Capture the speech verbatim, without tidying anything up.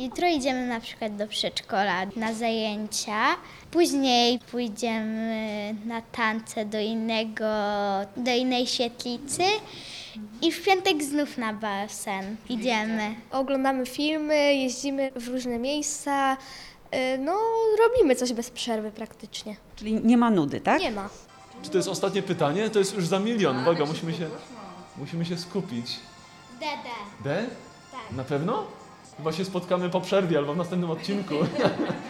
Jutro idziemy na przykład do przedszkola na zajęcia. Później pójdziemy na tańce do innego, do innej świetlicy. I w piątek znów na basen idziemy. Oglądamy filmy, jeździmy w różne miejsca, y, no robimy coś bez przerwy praktycznie. Czyli nie ma nudy, tak? Nie ma. Czy to jest ostatnie pytanie? To jest już za milion. Uwaga, musimy się, musimy się skupić. Dede. D? Tak. Na pewno? Chyba się spotkamy po przerwie albo w następnym odcinku.